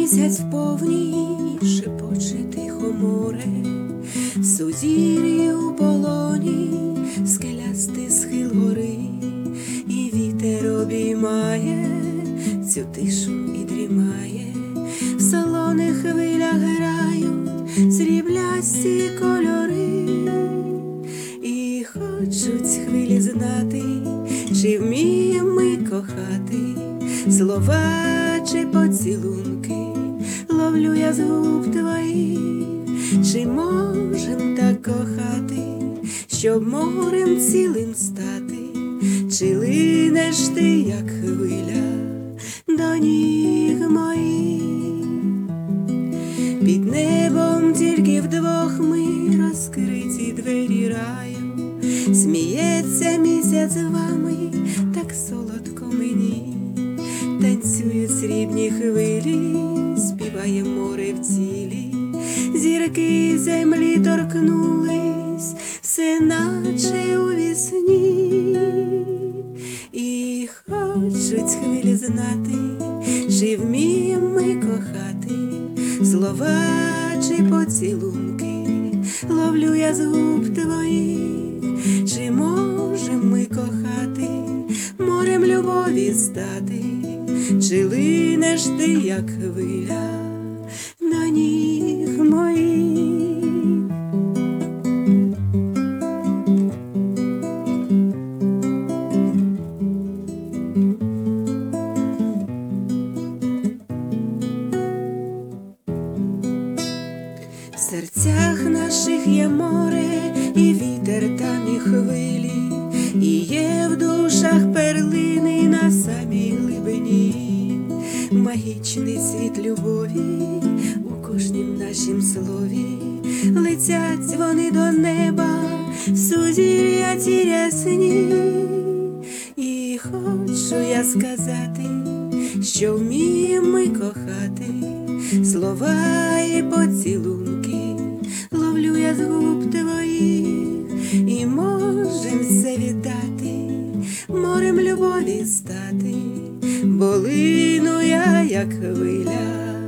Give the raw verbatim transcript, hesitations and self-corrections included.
місяць вповні шепоче тихо море, сузір'ї у полоні, скелястий схил гори, і вітер обіймає цю тишу і дрімає. В солоних хвилях грають сріблясті кольори, і хочуть хвилі знати, чи вміємо ми кохати. Слова чи поцілунки ловлю я з губ твоїх, чи можем так кохати, щоб морем цілим стати, чи линеш ти, як хвиля, до ніг моїх. Під небом тільки вдвох ми, розкриті двері раю, сміється місяць з вами, так солодко мені. Танцюють срібні хвилі, співає море в цілі, зірки землі торкнулись, все наче у вісні. І хочуть хвилі знати, чи вміємо ми кохати. Слова чи поцілунки ловлю я з губ твоїх, чи можем ми кохати, морем любові стати, чи линеш ти, як хвиля, до ніг моїх. В серцях наших є море, і вітер там, і хвилі, і є в душах перлини на самій глибині. Магічний світ любові у кожнім нашім слові, летять вони до неба, в сузір'я ті рясні. І хочу я сказати, що вміємо ми кохати. Слова і поцілунки ловлю я з губ твоїх, і можем все віддати, морем любові стати, бо лину я, як хвиля,